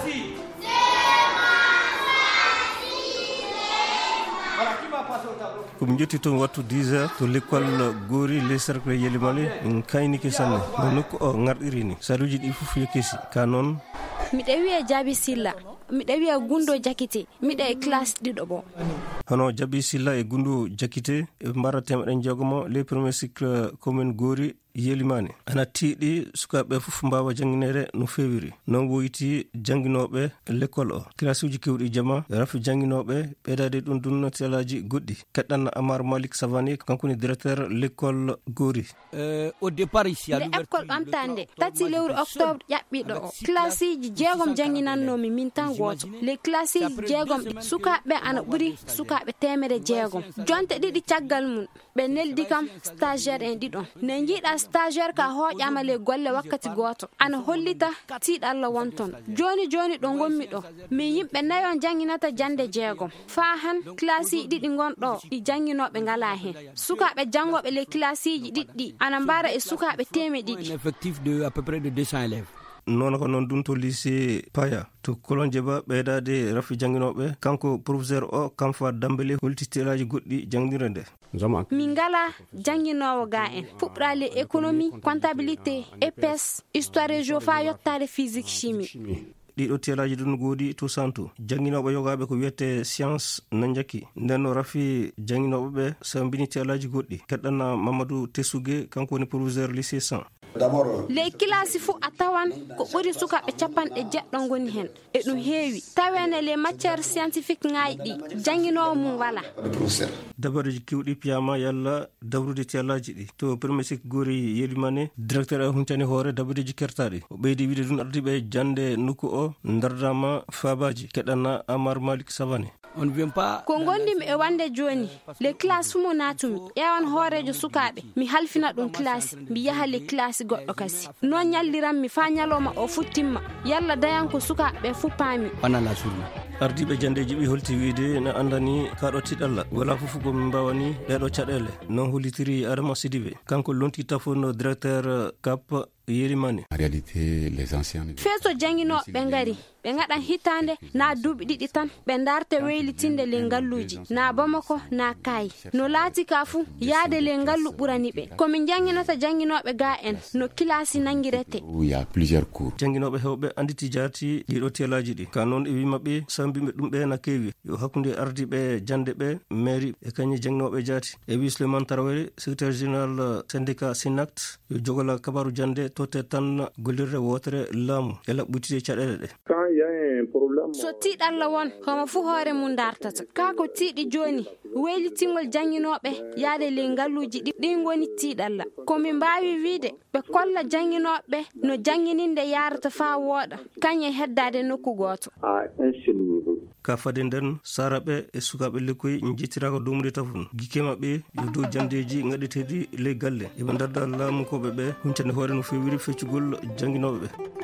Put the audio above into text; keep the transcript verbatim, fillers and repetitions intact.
komi jetti toon wattu dix heures to l'école Gori les cercle Yelimane en kaynike sanne no nokku o ngarɗiri ni saluji ɗi fof yo kesi ka noon miɗa wiya Jabi Silla miɗa wiya Gundo Jakite miɗa e classe ɗiɗo bo hono Jabi Silla e Gundo Jakite e mbara temeɗen jeegomo les premier cycle commune Gori Yelimane ana tiiɗi sukaɓe fof mbawa jangguinede no fewiri non woyti jangguinoɓe l'école o classe uji kewɗi jama rafi jangguinoɓe ɓeydade ɗum dunno telaji goɗɗi keɗɗan Amar Malik Savani kankoni directeur l'école Gori. euh, au départ ici à l'ouverture école ɓamtande tati lewru octobre ƴaɓɓiɗo o classe ji jeegom jangguinannomi min tan goto les classe ji jeegom ɗi sukaɓe ana ɓuuri sukaɓe temere jeegom jonte ɗiɗi caggal mum ɓe neldi kam stagiaire en ɗiɗon ne jiiɗa stagiaire ka hoƴama le golle wakkati goto ana hollita tiiɗallo wonton joni joni ɗo gommi ɗo min yimɓe nayon jangginata jande jeegom fa han classe ji ɗiɗi gonɗo ɗi jangguinoɓe ngala hen sukaɓe jangoɓe le classe ji ɗiɗɗi ana mbara e sukaɓe teme ɗiɗi effectif de à peu près de deux cents élèves noon ko noon ɗum to lycée Paya to Kolonje ba ɓeydade rafi jangguinoɓe kanko professeur o Kamfa Dambele holtitelaji goɗɗi jangdire nde min ngala jangguinowo ga en fuɓɗali économie comptabilité E P S histoire régio fa yettade physique chimie ɗiɗo telaji ɗum goodi to santo jangguinoɓe yogaɓe ko wiyete science na jakki nden no rafi jangguinoɓe ɓe sambini telaji goɗɗi keɗɗana Mamadou Tessugue kanko woni professeur lycée cent les classes fou a tawan ko ɓuri sukaɓe capanɗe jeɗɗo goni hen e ɗum heewi tawene les matières scientifique ngaji ɗi jangguinowo mum wala dabareji kewɗi piyama yalla dawrude telaji ɗi to premier cycle Gori Yelimane directeur e huntani hoore dabareji kertaɗi o ɓeydi wiide ɗum ardiɓe jande nokku o dardama fabaji keɗɗana Amar Malik Savani on ne vient pas ko gondimi e wande joni les classes fumo natumi ƴewan hoorejo sukaɓe mi halfina ɗum classe mi yaha les classe goɗɗo kasi non ñalliranmi fa ñaloma o futtimma yalla dayan ko sukaɓe fu paami wana la surna ardiɓe jandeji ɓi holti wiide ne andani kaɗo tiɗalla wala fof komin mbawani ɗeɗo caɗele non hollitiri Adama Sidibe kanko lonti tafono directeur cap Yelimane en réalité les anciens feeso jangguinoɓe ɓe ngari ɓe gaɗan hitande na duuɓi ɗiɗi tan ɓe darte weylitinde le ngalluji na Bamako na Kayi no laati ka fu yaade le ngallu ɓurani ɓe komin jangguinata jangguinoɓe ga en no kilasi nangirete il y a plusieurs cours jangguinoɓe hewɓe anditi jaati ɗiɗo telaji ɗi ka noon e wimaɓe sambiɓe ɗum ɓe na kewi yo hakkude ardiɓe jande ɓe mairie e kañi jangguinoɓe jaati e wi Souleymane Traoré secrétaire général syndicat Synact yo jogola kabaru jande tote tan gollirde wotere laamu e laɓɓutide caɗele ɗe so tiiɗalla won homo fu hoore mum dartata ka ko tiiɗi joni weylitingol jangguinoɓe yaade le ngalluji ɗi ɗin goni tiiɗalla komi mbawi wiide ɓe kolla jangguinoɓe no jangguininde yarata fa wooɗa kañe heddade nokku goto ka fade nden saraɓe e sukaɓe lekkoyi jettiraka domude tafon guike mabɓe yo dow jandeji gaɗeteɗi ley galle eɓe darda laamu koɓe ɓe huncande hoore no fewiri feccugol jangguinoɓe ɓe